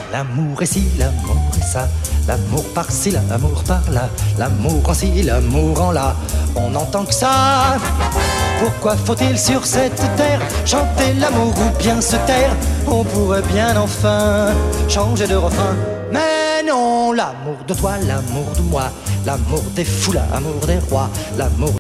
L'amour est ci, l'amour est ça, l'amour par-ci, l'amour par-là, l'amour en ci, l'amour en là, on n'entend que ça. Pourquoi faut-il sur cette terre chanter l'amour ou bien se taire? On pourrait bien enfin changer de refrain. Mais non, l'amour de toi, l'amour de moi, l'amour des fous, l'amour des rois, l'amour